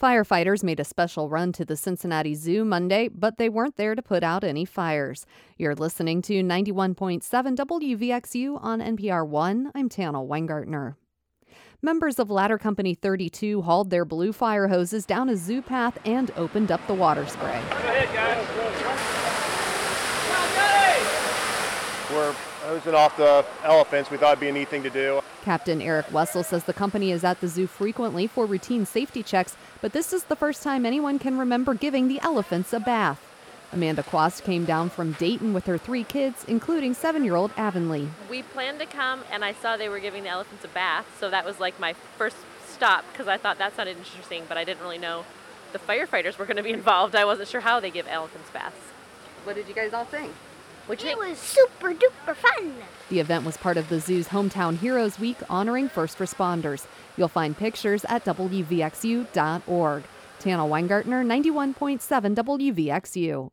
Firefighters made a special run to the Cincinnati Zoo Monday, but they weren't there to put out any fires. You're listening to 91.7 WVXU on NPR One. I'm Tana Weingartner. Members of Ladder Company 32 hauled their blue fire hoses down a zoo path and opened up the water spray. Go ahead, guys. We're hosing off the elephants. We thought it'd be a neat thing to do. Captain Eric Wessel says the company is at the zoo frequently for routine safety checks, but this is the first time anyone can remember giving the elephants a bath. Amanda Quast came down from Dayton with her 3 kids, including 7-year-old Avonlea. We planned to come, and I saw they were giving the elephants a bath, so that was like my first stop because I thought that sounded interesting, but I didn't really know the firefighters were going to be involved. I wasn't sure how they give elephants baths. What did you guys all think? It was super duper fun. The event was part of the zoo's Hometown Heroes Week honoring first responders. You'll find pictures at WVXU.org. Tana Weingartner, 91.7 WVXU.